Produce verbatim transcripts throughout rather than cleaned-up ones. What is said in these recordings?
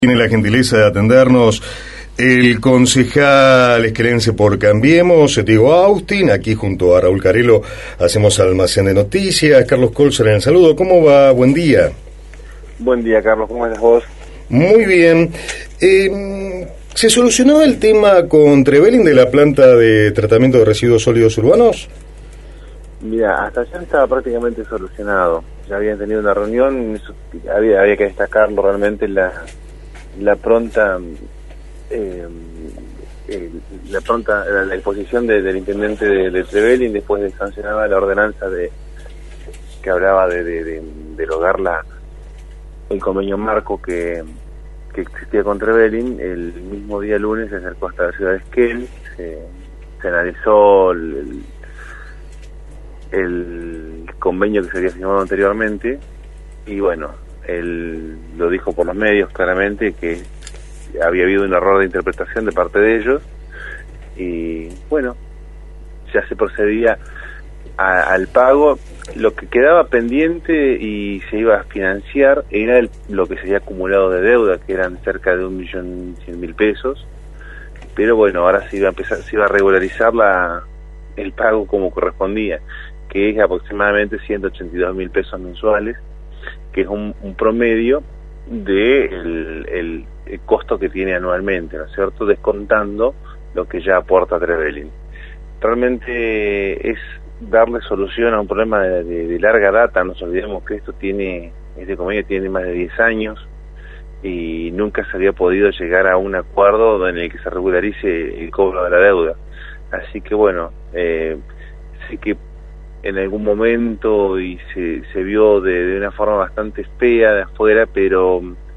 Tiene la gentileza de atendernos el concejal esquelense por Cambiemos, Diego Austin. Aquí junto a Raúl Carelo hacemos Almacén de Noticias. Carlos Colzer en el saludo. ¿Cómo va? Buen día. Buen día, Carlos. ¿Cómo estás vos? Muy bien. Eh, ¿Se solucionó el tema con Trevelin de la planta de tratamiento de residuos sólidos urbanos? Mira, hasta allá estaba prácticamente solucionado. Ya habían tenido una reunión, eso, había, había que destacarlo realmente la... la pronta eh, eh, la pronta la, la exposición de, del intendente de, de Trevelin después de sancionar la ordenanza de que hablaba de, de, de derogar la el convenio marco que, que existía con Trevelin. El mismo día lunes se acercó hasta la ciudad de Esquel, se, se analizó el, el, el convenio que se había firmado anteriormente y bueno, él lo dijo por los medios claramente que había habido un error de interpretación de parte de ellos y bueno, ya se procedía a, al pago. Lo que quedaba pendiente y se iba a financiar era el, lo que se había acumulado de deuda, que eran cerca de un millón cien mil pesos, pero bueno, ahora se iba a empezar, se iba a regularizar la, el pago como correspondía, que es aproximadamente ciento ochenta y dos mil pesos mensuales, que es un, un promedio de el, el, el costo que tiene anualmente, ¿no es cierto?, descontando lo que ya aporta Trevelin. Realmente es darle solución a un problema de, de, de larga data. No nos olvidemos que esto tiene, este convenio tiene más de diez años y nunca se había podido llegar a un acuerdo en el que se regularice el cobro de la deuda. Así que bueno, eh, sí que en algún momento y se, se vio de, de una forma bastante fea de afuera, pero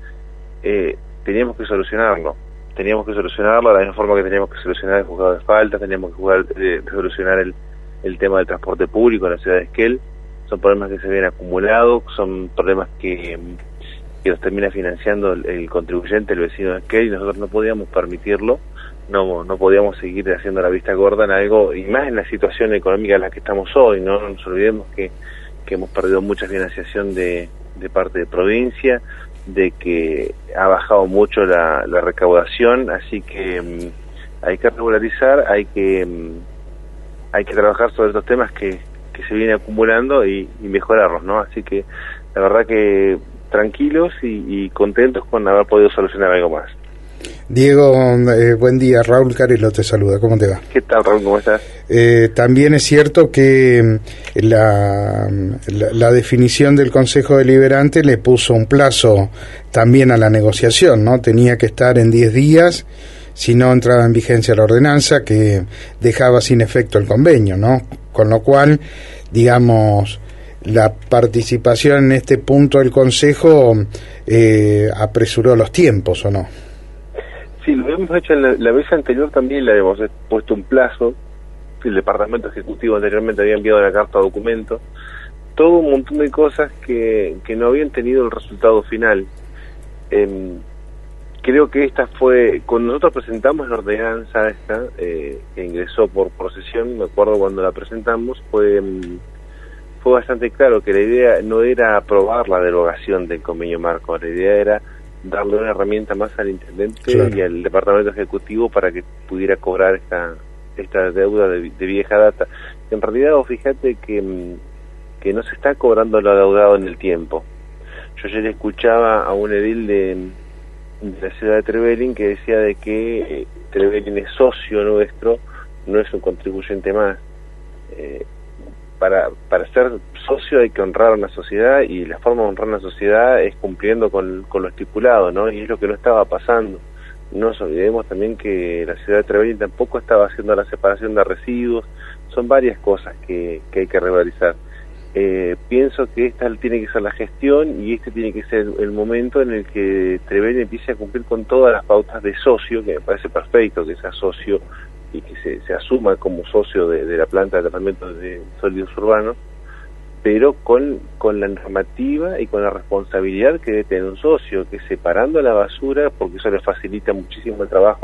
eh, teníamos que solucionarlo, teníamos que solucionarlo de la misma forma que teníamos que solucionar el juzgado de faltas, teníamos que jugar, eh, solucionar el, el tema del transporte público en la ciudad de Esquel. Son problemas que se habían acumulado, son problemas que, que los termina financiando el, el contribuyente, el vecino de Esquel, y nosotros no podíamos permitirlo. No, no podíamos seguir haciendo la vista gorda en algo, y más en la situación económica en la que estamos hoy. No, no nos olvidemos que, que hemos perdido mucha financiación de, de parte de provincia, de que ha bajado mucho la, la recaudación, así que um, hay que regularizar, hay que um, hay que trabajar sobre estos temas que, que se vienen acumulando y, y mejorarlos, ¿no? Así que la verdad que tranquilos y, y contentos con haber podido solucionar algo más. Diego, eh, buen día. Raúl Carelo te saluda. ¿Cómo te va? ¿Qué tal, Raúl? ¿Cómo estás? Eh, también es cierto que la, la, la definición del Consejo Deliberante le puso un plazo también a la negociación, ¿no? Tenía que estar en diez días, si no entraba en vigencia la ordenanza que dejaba sin efecto el convenio, ¿no? Con lo cual, digamos, la participación en este punto del Consejo eh, apresuró los tiempos, ¿o no? Sí, lo habíamos hecho en la, la vez anterior también, le habíamos puesto un plazo. El departamento ejecutivo anteriormente había enviado la carta de documento, todo un montón de cosas que, que no habían tenido el resultado final. Eh, creo que esta fue, cuando nosotros presentamos la ordenanza esta, eh, que ingresó por procesión, me acuerdo cuando la presentamos, fue, fue bastante claro que la idea no era aprobar la derogación del convenio marco, la idea era darle una herramienta más al intendente, claro, y al departamento ejecutivo para que pudiera cobrar esta esta deuda de, de vieja data. En realidad, fíjate que, que no se está cobrando lo adeudado en el tiempo. Yo ayer escuchaba a un edil de, de la ciudad de Trevelin que decía de que eh, Trevelin es socio nuestro, no es un contribuyente más. Eh, Para, para ser socio hay que honrar a una sociedad, y la forma de honrar a una sociedad es cumpliendo con, con lo estipulado, ¿no? Y es lo que no estaba pasando. No nos olvidemos también que la ciudad de Trevelin tampoco estaba haciendo la separación de residuos. Son varias cosas que, que hay que regularizar. Eh, pienso que esta tiene que ser la gestión y este tiene que ser el momento en el que Trevelin empiece a cumplir con todas las pautas de socio, que me parece perfecto que sea socio y que se, se asuma como socio de, de la planta de tratamiento de sólidos urbanos, pero con, con la normativa y con la responsabilidad que debe tener un socio, que separando la basura, porque eso le facilita muchísimo el trabajo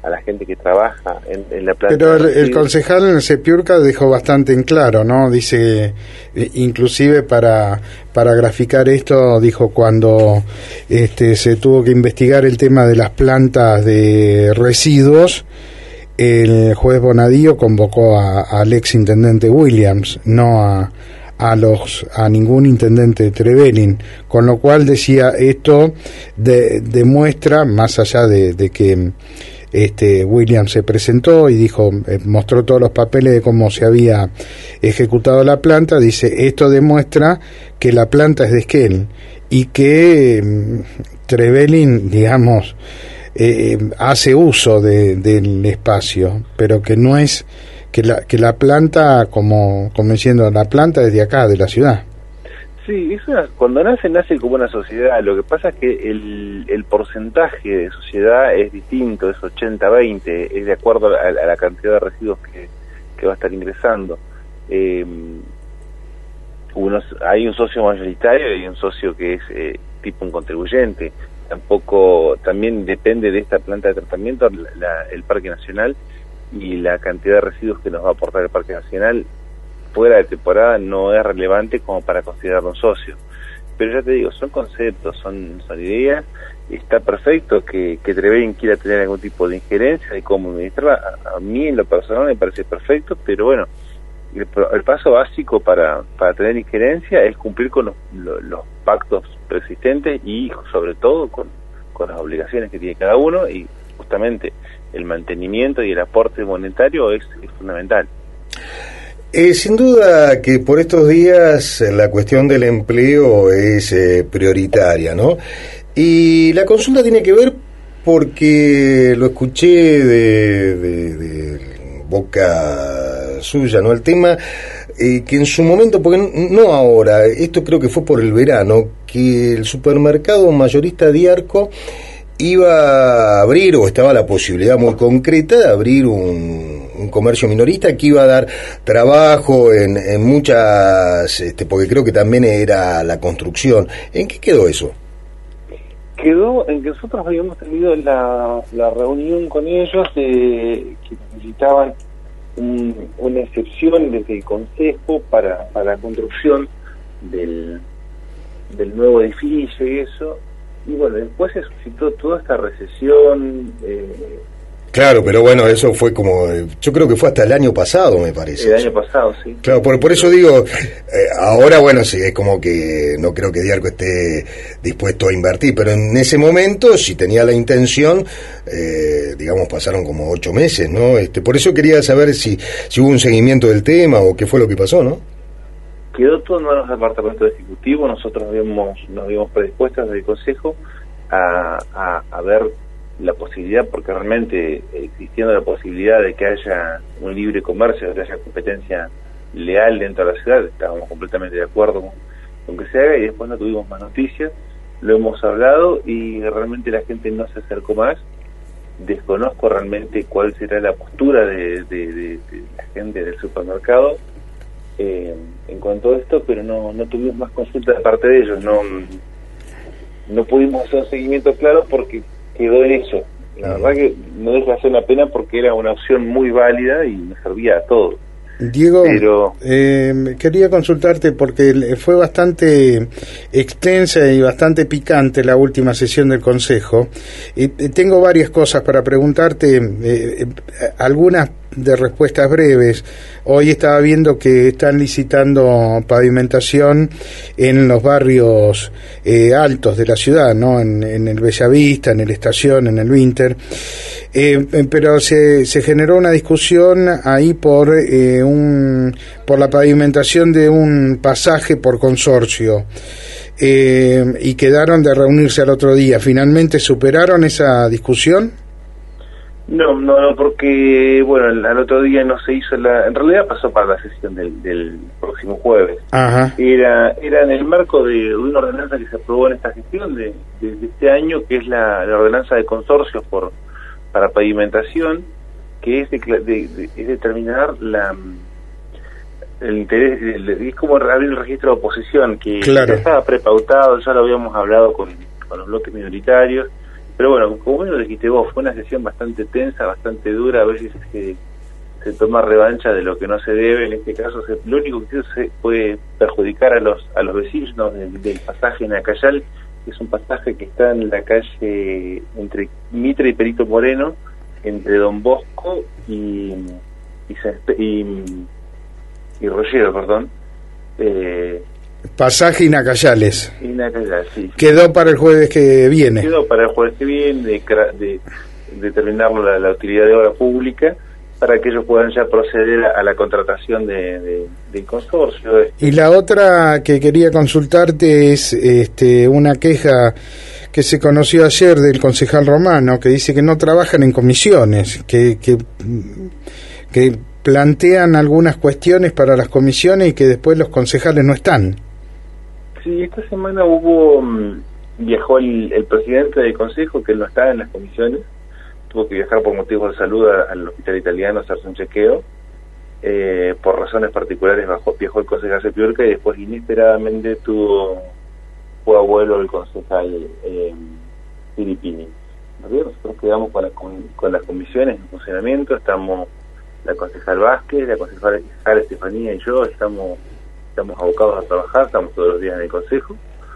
a la gente que trabaja en, en la planta. Pero el, el concejal en el Sepiurca dejó bastante en claro, ¿no? Dice, eh, inclusive para para graficar esto, dijo cuando este se tuvo que investigar el tema de las plantas de residuos, el juez Bonadío convocó a, al ex intendente Williams, no a a los a ningún intendente de Trevelin, con lo cual decía esto de, demuestra, más allá de, de que este Williams se presentó y dijo, eh, mostró todos los papeles de cómo se había ejecutado la planta, dice, esto demuestra que la planta es de Esquel y que eh, Trevelin, digamos, eh, hace uso de, del espacio, pero que no es que la que la planta, como, como diciendo, la planta es de acá, de la ciudad. Sí, es una, cuando nace, nace como una sociedad. Lo que pasa es que el, el porcentaje de sociedad es distinto, es ochenta veinte, es de acuerdo a, a la cantidad de residuos que, que va a estar ingresando. Eh, unos, hay un socio mayoritario y un socio que es eh, tipo un contribuyente. Tampoco, también depende de esta planta de tratamiento, la, la, el Parque Nacional, y la cantidad de residuos que nos va a aportar el Parque Nacional fuera de temporada no es relevante como para considerarlo un socio. Pero ya te digo, son conceptos, son, son ideas. Está perfecto que, que Trevelin quiera tener algún tipo de injerencia de cómo administrarla. A, a mí en lo personal me parece perfecto, pero bueno, el, el paso básico para, para tener injerencia es cumplir con los, los, los pactos preexistentes y sobre todo con, con las obligaciones que tiene cada uno, y justamente el mantenimiento y el aporte monetario es, es fundamental. Eh, sin duda que por estos días la cuestión del empleo es eh, prioritaria, ¿no? Y la consulta tiene que ver porque lo escuché de, de, de boca suya, ¿no? El tema eh, que en su momento, porque no ahora, esto creo que fue por el verano, que el supermercado mayorista Diarco iba a abrir, o estaba la posibilidad muy concreta de abrir un, un comercio minorista que iba a dar trabajo en, en muchas, este, porque creo que también era la construcción. ¿En qué quedó eso? Quedó en que nosotros habíamos tenido la, la reunión con ellos de que necesitaban un, una excepción desde el Consejo para, para la construcción del, del nuevo edificio y eso. Y bueno, después se suscitó toda esta recesión. Eh, claro, pero bueno, eso fue como, yo creo que fue hasta el año pasado, me parece. El año pasado, sí. Claro, por, por eso digo, eh, ahora bueno, sí, es como que no creo que Diarco esté dispuesto a invertir, pero en ese momento, si tenía la intención, eh, digamos, pasaron como ocho meses, ¿no? Este, por eso quería saber si, si hubo un seguimiento del tema o qué fue lo que pasó, ¿no? Quedó todo en manos del departamento ejecutivo. Nosotros habíamos, nos habíamos predispuestos desde el Consejo a, a, a ver la posibilidad, porque realmente existiendo la posibilidad de que haya un libre comercio, de que haya competencia leal dentro de la ciudad, estábamos completamente de acuerdo con, con que se haga, y después no tuvimos más noticias. Lo hemos hablado y realmente la gente no se acercó más. Desconozco realmente cuál será la postura de, de, de, de la gente del supermercado Eh, en cuanto a esto, pero no no tuvimos más consultas de parte de ellos, no no pudimos hacer un seguimiento claro porque quedó en eso. La uh-huh. verdad que no deja de ser una pena porque era una opción muy válida y nos servía a todos. Diego, pero... eh, quería consultarte porque fue bastante extensa y bastante picante la última sesión del Consejo, y tengo varias cosas para preguntarte, eh, algunas de respuestas breves. Hoy estaba viendo que están licitando pavimentación en los barrios eh, altos de la ciudad, ¿no? En, en el Bellavista, en el Estación, en el Winter. Eh, pero se, se generó una discusión ahí por eh, un por la pavimentación de un pasaje por consorcio, eh, y quedaron de reunirse al otro día. ¿Finalmente superaron esa discusión? No, no, no, porque bueno, al, al otro día no se hizo la, en realidad pasó para la sesión del, del próximo jueves. Ajá. Era era en el marco de, de una ordenanza que se aprobó en esta gestión de, de, de este año, que es la, la ordenanza de consorcios por para pavimentación, que es, de, de, de, es determinar la el interés, el, es como abrir el registro de oposición, que claro. ya estaba prepautado, ya lo habíamos hablado con, con los bloques minoritarios, pero bueno, como lo dijiste vos, fue una sesión bastante tensa, bastante dura, a veces que se toma revancha de lo que no se debe. En este caso, se, lo único que hizo se puede perjudicar a los a los vecinos, ¿no?, del, del pasaje en Acayal, que es un pasaje que está en la calle entre Mitre y Perito Moreno, entre Don Bosco y y, y, y Rollero, perdón. Eh, Pasaje Inacayales. Inacayal, sí. Quedó para el jueves que viene. Quedó para el jueves que viene, de, de, determinarlo la, la utilidad de obra pública, para que ellos puedan ya proceder a, a la contratación de, de, del consorcio. Y la otra que quería consultarte es este, una queja que se conoció ayer del concejal Romano, que dice que no trabajan en comisiones, que, que, que plantean algunas cuestiones para las comisiones y que después los concejales no están. Sí, esta semana hubo, viajó el, el presidente del consejo, que él no estaba en las comisiones, tuvo que viajar por motivos de salud a, al hospital italiano a hacerse un chequeo, eh, por razones particulares bajó, viajó el concejal Sepiurca y después inesperadamente tuvo, fue abuelo el concejal eh, Filipini. Nosotros quedamos con, la, con, con las comisiones en funcionamiento, estamos la concejal Vázquez, la concejal Estefanía y yo, estamos estamos abocados a trabajar, estamos todos los días en el consejo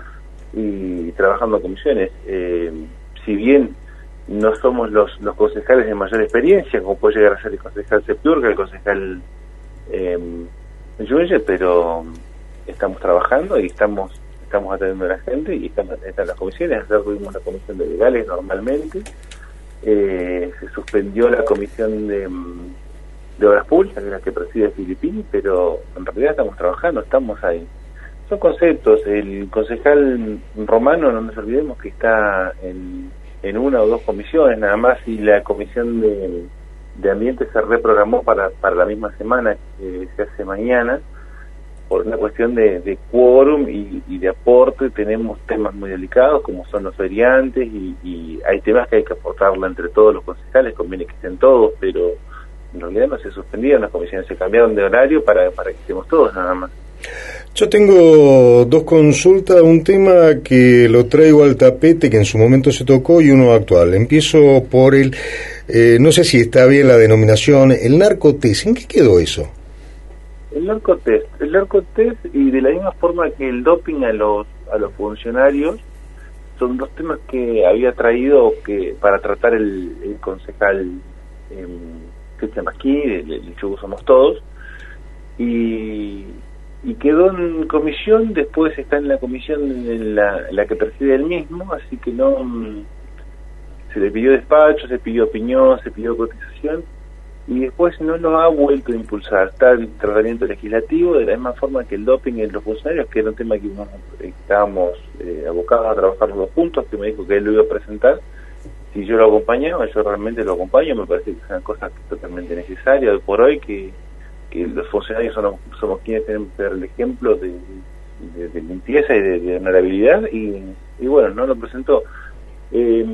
y trabajando en comisiones. Eh, si bien no somos los, los concejales de mayor experiencia, como puede llegar a ser el concejal Sepiurca, el concejal eh, Yuye, pero estamos trabajando y estamos estamos atendiendo a la gente y están, están las comisiones. Ayer tuvimos la comisión de legales normalmente, eh, se suspendió la comisión de, de obras públicas, que es la que preside Filipini, pero en realidad estamos trabajando, estamos ahí. Son conceptos. El concejal Romano, no nos olvidemos que está en en una o dos comisiones nada más, y la comisión de, de ambiente se reprogramó para, para la misma semana que se hace mañana, por una cuestión de, de quórum y, y de aporte. Tenemos temas muy delicados como son los feriantes y, y hay temas que hay que aportarla entre todos los concejales, conviene que estén todos, pero en realidad no se suspendieron las comisiones, se cambiaron de horario para, para que estemos todos nada más. Yo tengo dos consultas, un tema que lo traigo al tapete, que en su momento se tocó, y uno actual. Empiezo por el, eh, no sé si está bien la denominación, el narcotest. ¿En qué quedó eso? El narcotest, el narcotest y de la misma forma que el doping a los a los funcionarios, son dos temas que había traído que para tratar el, el concejal eh, Cristian Masquí, el, el Chubut Somos Todos, y... y quedó en comisión. Después está en la comisión en la, la que preside él mismo, así que no se le pidió despacho, se pidió opinión, se pidió cotización y después no lo ha vuelto a impulsar. Está el tratamiento legislativo de la misma forma que el doping en los funcionarios, que era un tema que unos, estábamos eh, abocados a trabajar los dos juntos, que me dijo que él lo iba a presentar. Si yo lo acompañaba, yo realmente lo acompaño, me parece que es una cosa totalmente necesaria hoy por hoy, que que los funcionarios somos, somos quienes tenemos que dar el ejemplo de, de, de limpieza y de, de honorabilidad, y, y bueno, no lo presentó. Eh,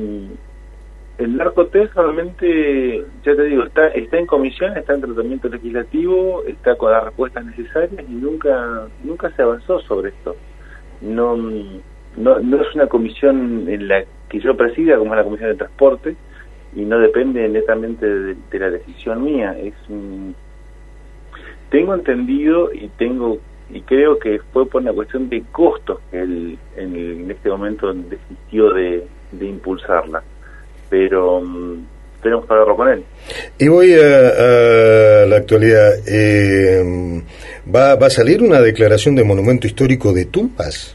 el narcotest realmente, ya te digo, está está en comisión, está en tratamiento legislativo, está con las respuestas necesarias y nunca nunca se avanzó sobre esto. No no, no es una comisión en la que yo presida, como es la comisión de transporte, y no depende netamente de, de la decisión mía. Es un Tengo entendido y tengo y creo que fue por una cuestión de costos que él en, el, en este momento desistió de, de impulsarla, pero um, tenemos que hablarlo con él. Y voy a, a la actualidad. Eh, ¿va, ¿Va a salir una declaración de monumento histórico de Tumbas?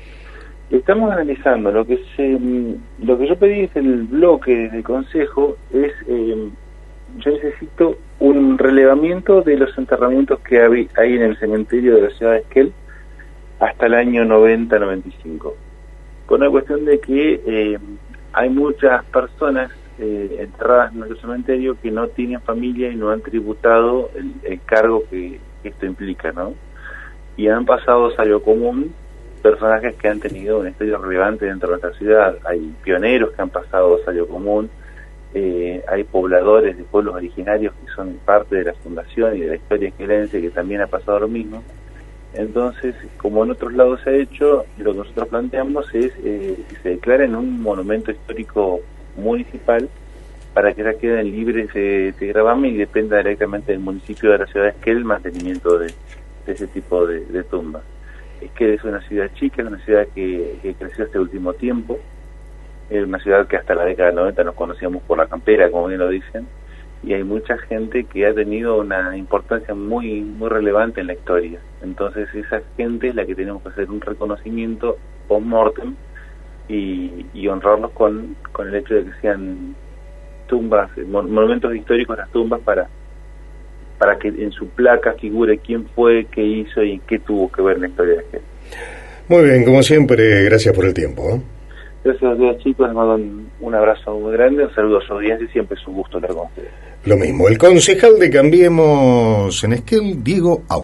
Estamos analizando. Lo que se, lo que yo pedí es el bloque del consejo, es eh, yo necesito un relevamiento de los enterramientos que hay, hay en el cementerio de la ciudad de Esquel hasta el año noventa noventa y cinco, con la cuestión de que eh, hay muchas personas eh, enterradas en nuestro cementerio que no tienen familia y no han tributado el, el cargo que, que esto implica, ¿no? Y han pasado salvo común personajes que han tenido una historia relevante dentro de nuestra ciudad. Hay pioneros que han pasado salvo común. Eh, hay pobladores de pueblos originarios que son parte de la fundación y de la historia esquelense que también ha pasado lo mismo. Entonces, como en otros lados se ha hecho, lo que nosotros planteamos es eh, que se declare en un monumento histórico municipal para que ya queden libres de, de gravamen y dependa directamente del municipio de la ciudad de Esquel el mantenimiento de, de ese tipo de, de tumbas. Esquel es una ciudad chica, es una ciudad que, que creció este último tiempo, es una ciudad que hasta la década del noventa nos conocíamos por la campera, como bien lo dicen, y hay mucha gente que ha tenido una importancia muy muy relevante en la historia. Entonces esa gente es la que tenemos que hacer un reconocimiento post-mortem y, y honrarlos con, con el hecho de que sean tumbas, monumentos históricos, las tumbas, para para que en su placa figure quién fue, qué hizo y qué tuvo que ver en la historia de Esquel. Muy bien, como siempre, gracias por el tiempo, ¿eh? Gracias a ustedes, chicos, les mando un, un abrazo muy grande, un saludo a su audiencia y siempre es un gusto hablar con ustedes. Lo mismo, el concejal de Cambiemos en Esquel, Diego Au.